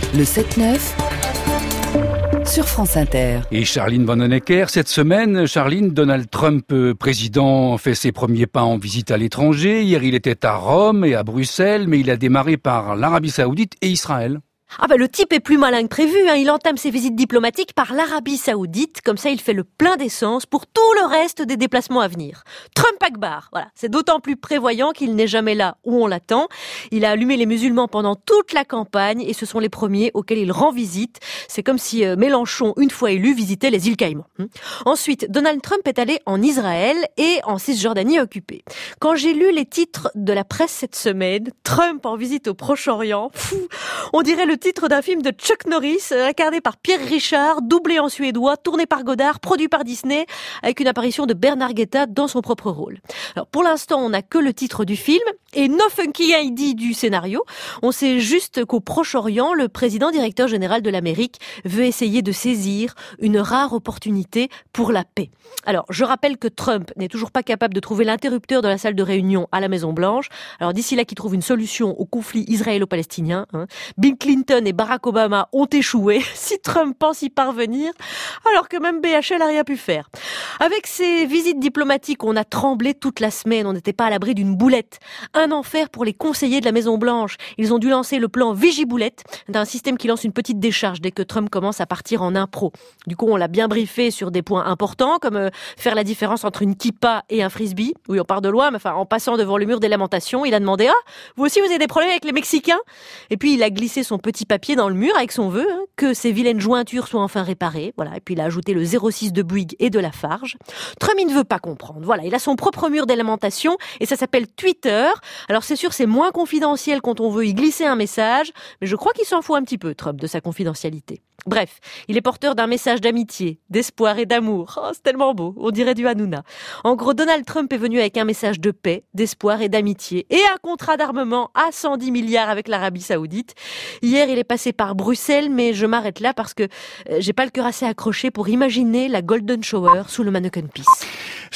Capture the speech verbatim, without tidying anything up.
Le sept neuf sur France Inter. Et Charline Vanhoenacker, cette semaine, Charline, Donald Trump, président, fait ses premiers pas en visite à l'étranger. Hier, il était à Rome et à Bruxelles, mais il a démarré par l'Arabie Saoudite et Israël. Ah bah le type est plus malin que prévu, hein. Il entame ses visites diplomatiques par l'Arabie Saoudite, comme ça il fait le plein d'essence pour tout le reste des déplacements à venir. Trump Akbar, voilà, c'est d'autant plus prévoyant qu'il n'est jamais là où on l'attend. Il a allumé les musulmans pendant toute la campagne et ce sont les premiers auxquels il rend visite. C'est comme si euh, Mélenchon, une fois élu, visitait les îles Caïmans. Hum. Ensuite, Donald Trump est allé en Israël et en Cisjordanie occupée. Quand j'ai lu les titres de la presse cette semaine, Trump en visite au Proche-Orient, fou, on dirait le titre d'un film de Chuck Norris, incarné par Pierre Richard, doublé en suédois, tourné par Godard, produit par Disney, avec une apparition de Bernard Guetta dans son propre rôle. Alors pour l'instant, on n'a que le titre du film et no funky I D du scénario. On sait juste qu'au Proche-Orient, le président directeur général de l'Amérique veut essayer de saisir une rare opportunité pour la paix. Alors, je rappelle que Trump n'est toujours pas capable de trouver l'interrupteur de la salle de réunion à la Maison-Blanche. Alors d'ici là qu'il trouve une solution au conflit israélo-palestinien, hein. Bill Clinton et Barack Obama ont échoué. Si Trump pense y parvenir, alors que même B H L n'a rien pu faire. Avec ces visites diplomatiques, on a tremblé toute la semaine. On n'était pas à l'abri d'une boulette. Un enfer pour les conseillers de la Maison-Blanche. Ils ont dû lancer le plan Vigiboulette, d'un système qui lance une petite décharge dès que Trump commence à partir en impro. Du coup, on l'a bien briefé sur des points importants, comme euh, faire la différence entre une kippa et un frisbee. Oui, on part de loin, mais enfin, en passant devant le mur des lamentations, il a demandé « Ah, vous aussi vous avez des problèmes avec les Mexicains ?» Et puis, il a glissé son petit papier dans le mur avec son vœu, hein, que ces vilaines jointures soient enfin réparées. Voilà. Et puis, il a ajouté le zéro six de Bouygues et de Lafarge. Trump, il ne veut pas comprendre. Voilà. Il a son propre mur des lamentations et ça s'appelle Twitter. Alors, c'est sûr, c'est moins confidentiel quand on veut y glisser un message, mais je crois qu'il s'en fout un petit peu, Trump, de sa confidentialité. Bref, il est porteur d'un message d'amitié, d'espoir et d'amour. Oh, c'est tellement beau, on dirait du Hanouna. En gros, Donald Trump est venu avec un message de paix, d'espoir et d'amitié et un contrat d'armement à cent dix milliards avec l'Arabie Saoudite. Hier, il est passé par Bruxelles, mais je m'arrête là parce que euh, j'ai pas le cœur assez accroché pour imaginer la Golden Shower sous le Manneken Pis.